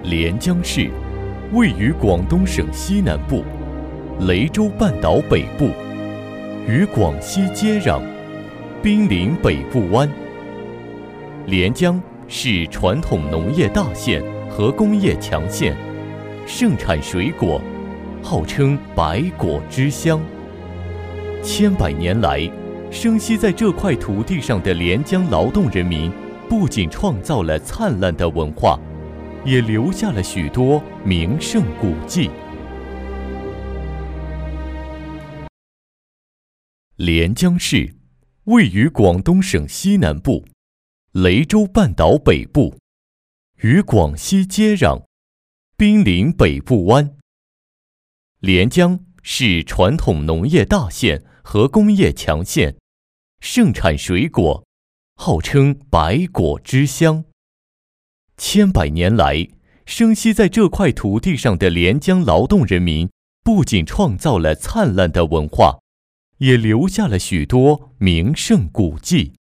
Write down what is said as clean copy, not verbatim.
连江市位于广东省西南部，雷州半岛北部，与广西接壤，濒临北部湾。连江是传统农业大县和工业强县，盛产水果，号称百果之乡。千百年来，生息在这块土地上的连江劳动人民，不仅创造了灿烂的文化，也留下了许多名胜古迹。连江市位于广东省西南部，雷州半岛北部，与广西接壤，濒临北部湾。连江是传统农业大县和工业强县，盛产水果，号称百果之乡。千百年来，生息在这块土地上的连江劳动人民，不仅创造了灿烂的文化，也留下了许多名胜古迹。